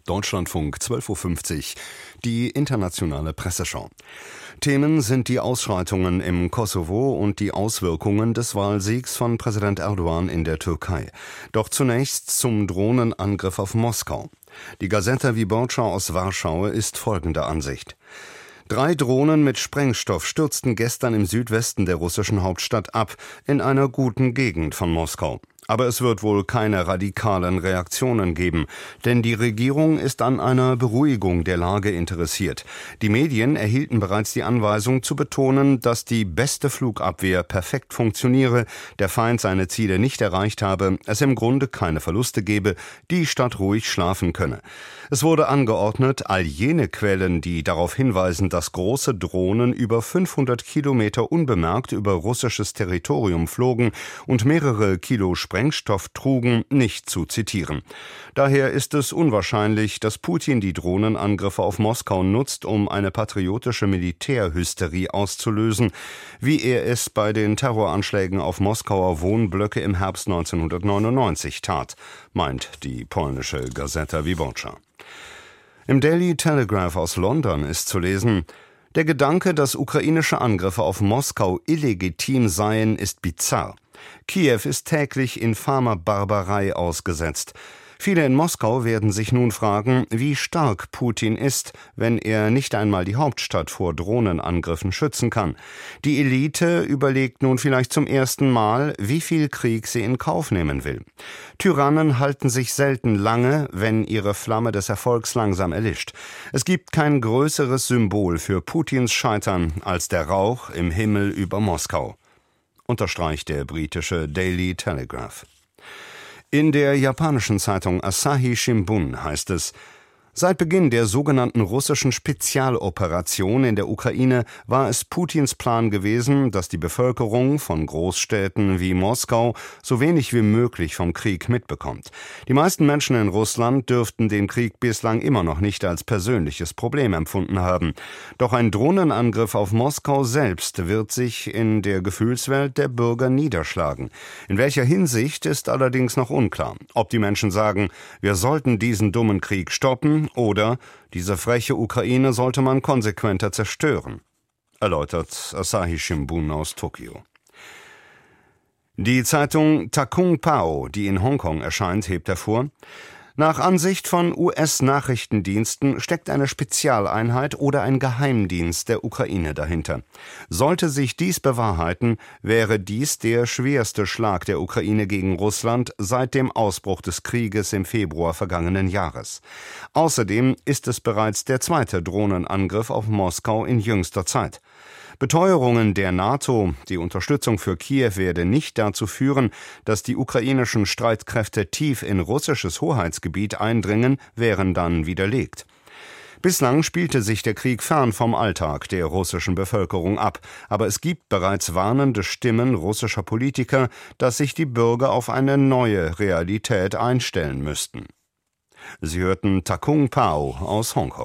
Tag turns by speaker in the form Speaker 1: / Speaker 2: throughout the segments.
Speaker 1: Deutschlandfunk 12.50 Uhr, die internationale Presseschau. Themen sind die Ausschreitungen im Kosovo und die Auswirkungen des Wahlsiegs von Präsident Erdogan in der Türkei. Doch zunächst zum Drohnenangriff auf Moskau. Die Gazeta Wyborcza aus Warschau ist folgender Ansicht. 3 Drohnen mit Sprengstoff stürzten gestern im Südwesten der russischen Hauptstadt ab, in einer guten Gegend von Moskau. Aber es wird wohl keine radikalen Reaktionen geben, denn die Regierung ist an einer Beruhigung der Lage interessiert. Die Medien erhielten bereits die Anweisung zu betonen, dass die beste Flugabwehr perfekt funktioniere, der Feind seine Ziele nicht erreicht habe, es im Grunde keine Verluste gebe, die Stadt ruhig schlafen könne. Es wurde angeordnet, all jene Quellen, die darauf hinweisen, dass große Drohnen über 500 Kilometer unbemerkt über russisches Territorium flogen und mehrere Kilo Sprengstoff trugen, nicht zu zitieren. Daher ist es unwahrscheinlich, dass Putin die Drohnenangriffe auf Moskau nutzt, um eine patriotische Militärhysterie auszulösen, wie er es bei den Terroranschlägen auf Moskauer Wohnblöcke im Herbst 1999 tat, meint die polnische Gazeta Wyborcza. Im Daily Telegraph aus London ist zu lesen: Der Gedanke, dass ukrainische Angriffe auf Moskau illegitim seien, ist bizarr. Kiew ist täglich infamer Barbarei ausgesetzt. Viele in Moskau werden sich nun fragen, wie stark Putin ist, wenn er nicht einmal die Hauptstadt vor Drohnenangriffen schützen kann. Die Elite überlegt nun vielleicht zum ersten Mal, wie viel Krieg sie in Kauf nehmen will. Tyrannen halten sich selten lange, wenn ihre Flamme des Erfolgs langsam erlischt. Es gibt kein größeres Symbol für Putins Scheitern als der Rauch im Himmel über Moskau, unterstreicht der britische Daily Telegraph. In der japanischen Zeitung Asahi Shimbun heißt es: Seit Beginn der sogenannten russischen Spezialoperation in der Ukraine war es Putins Plan gewesen, dass die Bevölkerung von Großstädten wie Moskau so wenig wie möglich vom Krieg mitbekommt. Die meisten Menschen in Russland dürften den Krieg bislang immer noch nicht als persönliches Problem empfunden haben. Doch ein Drohnenangriff auf Moskau selbst wird sich in der Gefühlswelt der Bürger niederschlagen. In welcher Hinsicht ist allerdings noch unklar. Ob die Menschen sagen, wir sollten diesen dummen Krieg stoppen, oder diese freche Ukraine sollte man konsequenter zerstören, erläutert Asahi Shimbun aus Tokio. Die Zeitung Takung Pao, die in Hongkong erscheint, hebt hervor: Nach Ansicht von US-Nachrichtendiensten steckt eine Spezialeinheit oder ein Geheimdienst der Ukraine dahinter. Sollte sich dies bewahrheiten, wäre dies der schwerste Schlag der Ukraine gegen Russland seit dem Ausbruch des Krieges im Februar vergangenen Jahres. Außerdem ist es bereits der 2. Drohnenangriff auf Moskau in jüngster Zeit. Beteuerungen der NATO, die Unterstützung für Kiew werde nicht dazu führen, dass die ukrainischen Streitkräfte tief in russisches Hoheitsgebiet eindringen, wären dann widerlegt. Bislang spielte sich der Krieg fern vom Alltag der russischen Bevölkerung ab, aber es gibt bereits warnende Stimmen russischer Politiker, dass sich die Bürger auf eine neue Realität einstellen müssten. Sie hörten Takung Pao aus Hongkong.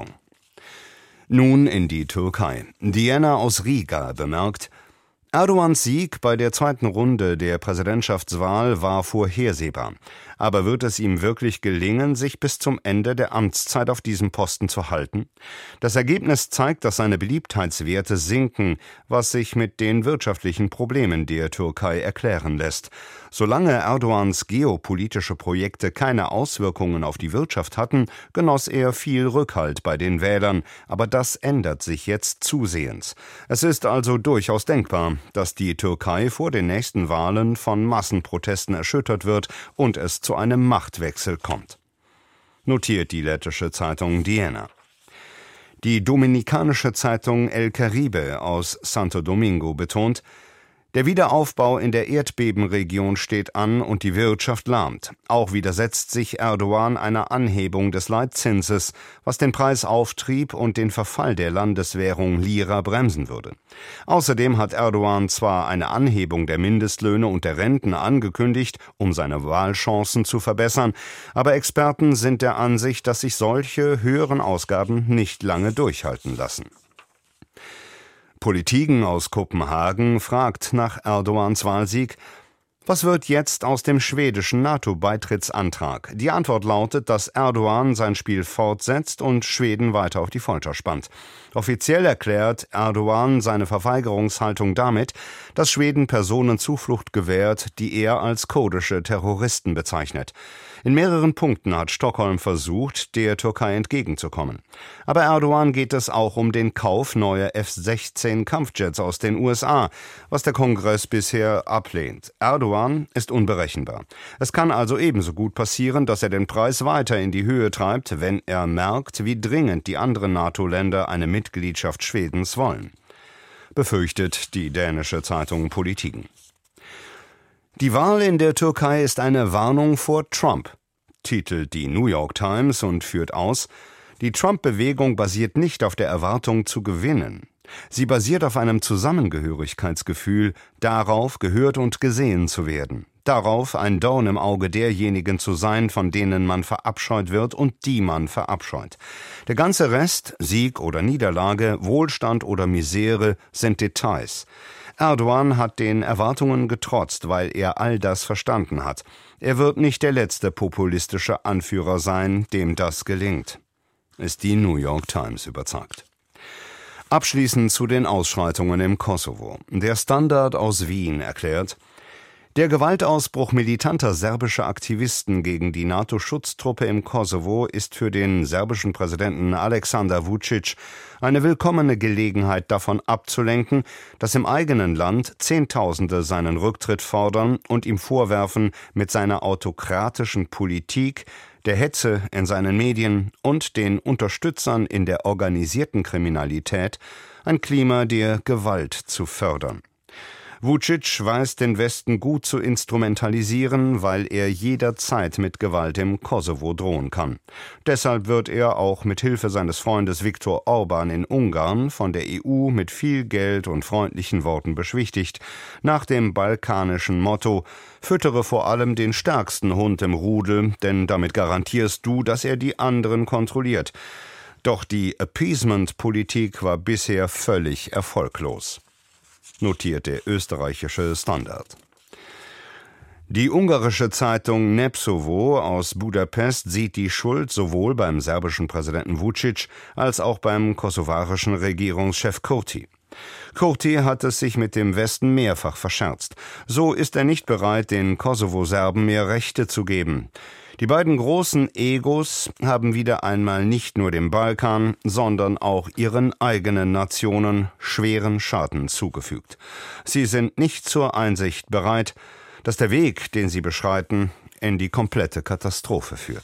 Speaker 1: Nun in die Türkei. Diana aus Riga bemerkt: Erdogans Sieg bei der 2. Runde der Präsidentschaftswahl war vorhersehbar. Aber wird es ihm wirklich gelingen, sich bis zum Ende der Amtszeit auf diesem Posten zu halten? Das Ergebnis zeigt, dass seine Beliebtheitswerte sinken, was sich mit den wirtschaftlichen Problemen der Türkei erklären lässt. Solange Erdogans geopolitische Projekte keine Auswirkungen auf die Wirtschaft hatten, genoss er viel Rückhalt bei den Wählern, aber das ändert sich jetzt zusehends. Es ist also durchaus denkbar, dass die Türkei vor den nächsten Wahlen von Massenprotesten erschüttert wird und es zu einem Machtwechsel kommt, notiert die lettische Zeitung Diana. Die dominikanische Zeitung El Caribe aus Santo Domingo betont: Der Wiederaufbau in der Erdbebenregion steht an und die Wirtschaft lahmt. Auch widersetzt sich Erdogan einer Anhebung des Leitzinses, was den Preisauftrieb und den Verfall der Landeswährung Lira bremsen würde. Außerdem hat Erdogan zwar eine Anhebung der Mindestlöhne und der Renten angekündigt, um seine Wahlchancen zu verbessern, aber Experten sind der Ansicht, dass sich solche höheren Ausgaben nicht lange durchhalten lassen. Politiken aus Kopenhagen fragt nach Erdogans Wahlsieg: Was wird jetzt aus dem schwedischen NATO-Beitrittsantrag? Die Antwort lautet, dass Erdogan sein Spiel fortsetzt und Schweden weiter auf die Folter spannt. Offiziell erklärt Erdogan seine Verweigerungshaltung damit, dass Schweden Personen Zuflucht gewährt, die er als kurdische Terroristen bezeichnet. In mehreren Punkten hat Stockholm versucht, der Türkei entgegenzukommen. Aber Erdogan geht es auch um den Kauf neuer F-16 Kampfjets aus den USA, was der Kongress bisher ablehnt. Erdogan ist unberechenbar. Es kann also ebenso gut passieren, dass er den Preis weiter in die Höhe treibt, wenn er merkt, wie dringend die anderen NATO-Länder eine Mitgliedschaft Schwedens wollen. Befürchtet die dänische Zeitung Politiken. Die Wahl in der Türkei ist eine Warnung vor Trump, titelt die New York Times und führt aus, die Trump-Bewegung basiert nicht auf der Erwartung zu gewinnen. Sie basiert auf einem Zusammengehörigkeitsgefühl, darauf, gehört und gesehen zu werden. Darauf, ein Dorn im Auge derjenigen zu sein, von denen man verabscheut wird und die man verabscheut. Der ganze Rest, Sieg oder Niederlage, Wohlstand oder Misere, sind Details. Erdogan hat den Erwartungen getrotzt, weil er all das verstanden hat. Er wird nicht der letzte populistische Anführer sein, dem das gelingt, ist die New York Times überzeugt. Abschließend zu den Ausschreitungen im Kosovo. Der Standard aus Wien erklärt, der Gewaltausbruch militanter serbischer Aktivisten gegen die NATO-Schutztruppe im Kosovo ist für den serbischen Präsidenten Aleksandar Vučić eine willkommene Gelegenheit davon abzulenken, dass im eigenen Land Zehntausende seinen Rücktritt fordern und ihm vorwerfen, mit seiner autokratischen Politik, der Hetze in seinen Medien und den Unterstützern in der organisierten Kriminalität ein Klima der Gewalt zu fördern. Vučić weiß den Westen gut zu instrumentalisieren, weil er jederzeit mit Gewalt im Kosovo drohen kann. Deshalb wird er auch mit Hilfe seines Freundes Viktor Orban in Ungarn von der EU mit viel Geld und freundlichen Worten beschwichtigt, nach dem balkanischen Motto: Füttere vor allem den stärksten Hund im Rudel, denn damit garantierst du, dass er die anderen kontrolliert. Doch die Appeasement-Politik war bisher völlig erfolglos, notiert der österreichische Standard. Die ungarische Zeitung Népszava aus Budapest sieht die Schuld sowohl beim serbischen Präsidenten Vučić als auch beim kosovarischen Regierungschef Kurti. Kurti hat es sich mit dem Westen mehrfach verscherzt. So ist er nicht bereit, den Kosovo-Serben mehr Rechte zu geben. Die beiden großen Egos haben wieder einmal nicht nur dem Balkan, sondern auch ihren eigenen Nationen schweren Schaden zugefügt. Sie sind nicht zur Einsicht bereit, dass der Weg, den sie beschreiten, in die komplette Katastrophe führt.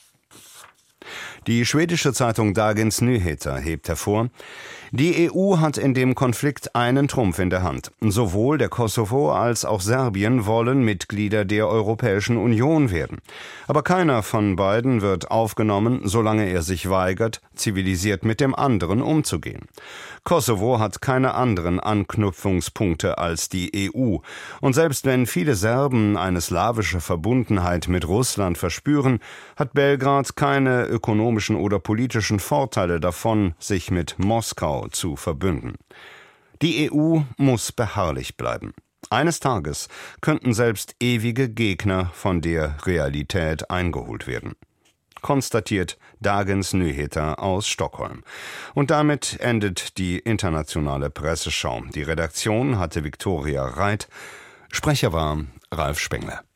Speaker 1: Die schwedische Zeitung Dagens Nyheter hebt hervor, die EU hat in dem Konflikt einen Trumpf in der Hand. Sowohl der Kosovo als auch Serbien wollen Mitglieder der Europäischen Union werden. Aber keiner von beiden wird aufgenommen, solange er sich weigert, zivilisiert mit dem anderen umzugehen. Kosovo hat keine anderen Anknüpfungspunkte als die EU. Und selbst wenn viele Serben eine slawische Verbundenheit mit Russland verspüren, hat Belgrad keine ökonomischen oder politischen Vorteile davon, sich mit Moskau zu verbünden. Die EU muss beharrlich bleiben. Eines Tages könnten selbst ewige Gegner von der Realität eingeholt werden, konstatiert Dagens Nyheter aus Stockholm. Und damit endet die internationale Presseschau. Die Redaktion hatte Viktoria Reit, Sprecher war Ralf Spengler.